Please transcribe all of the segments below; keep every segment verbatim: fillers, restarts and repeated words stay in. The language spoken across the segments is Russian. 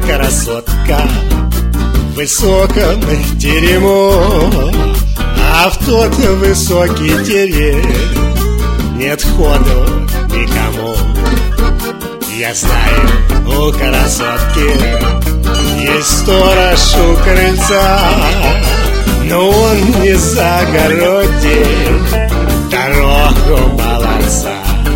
красотка в высоком терему, а в тот высокий терем нет ходу никому. Я знаю, у красотки есть сторож у крыльца, но он не загородит дорогу молодца.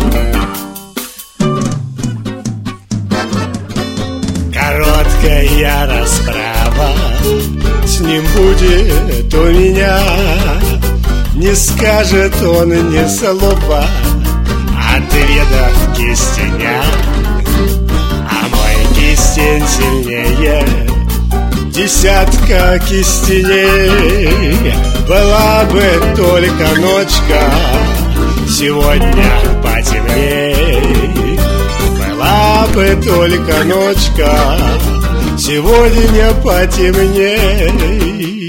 Короткая расправа с ним будет у меня. Не скажет он ни слова, отведав кистеня. А мой кистень сильнее десятка кистеней. Была бы только ночка сегодня потемней. Была бы только ночка сегодня потемней.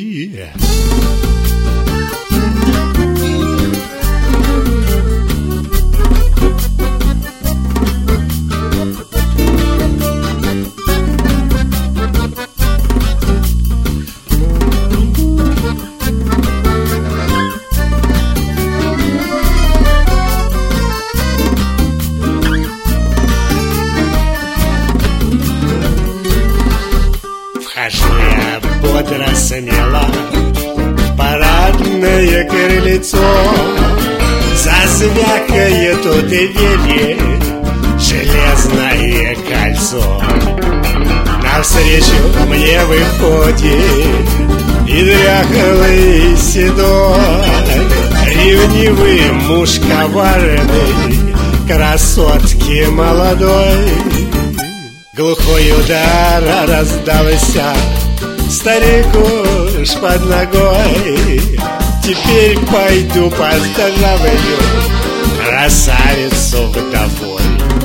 Вхожу я бодро, смело в парадное крыльцо. Зазвякает у двери железное кольцо. Навстречу мне выходит и дряхлый, и седой, ревнивый муж коварный красотки молодой. Глухой удар раздался старику ж под ногой. Теперь пойду поздравлю красавицу вдовой.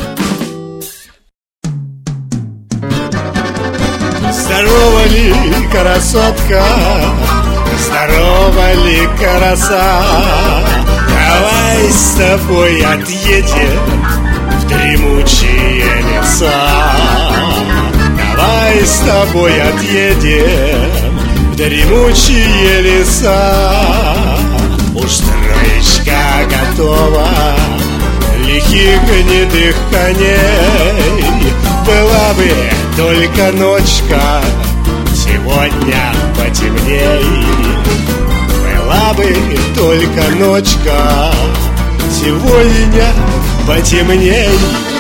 Здорова ли красотка, здорова ли краса? Давай с тобой отъедем в дремучие леса. Давай с тобой отъедем в дремучие леса. Уж троечка готова, лихих гнедых коней. Была бы только ночка сегодня потемней. Была бы только ночка сегодня потемней.